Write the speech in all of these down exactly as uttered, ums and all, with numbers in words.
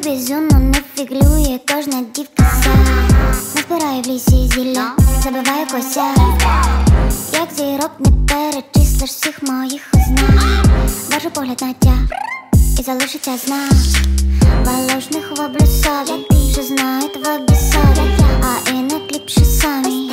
безумно не фіглює кожна дівка сам. Назбираю в лісі зілля, забиваю косяк. Як зірок не перечислиш всіх моїх ознак. Бажу погляд на тя і залишиться знак. Волошних воблю собі, що знають в обісові, а іноді ліпше самі.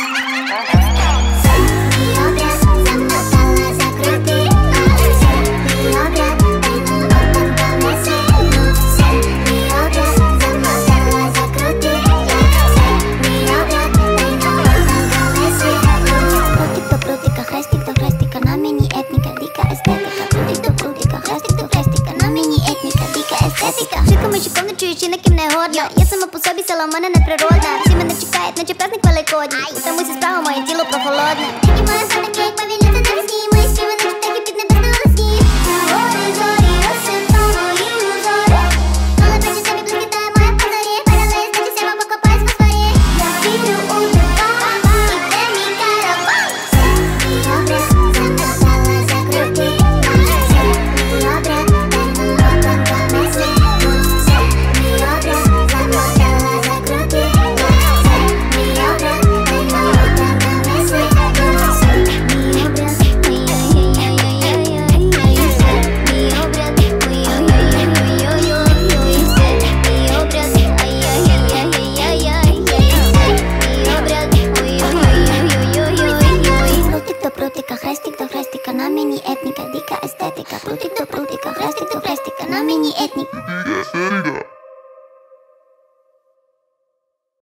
Шиками шиком, не чую чинників негодна. Я сама по собі, сила в мене неприродна. Всі мене чекають, наче праздник великодній. У тому всі справа, моє тіло прохолодне. Які моє сонечко, як повільниця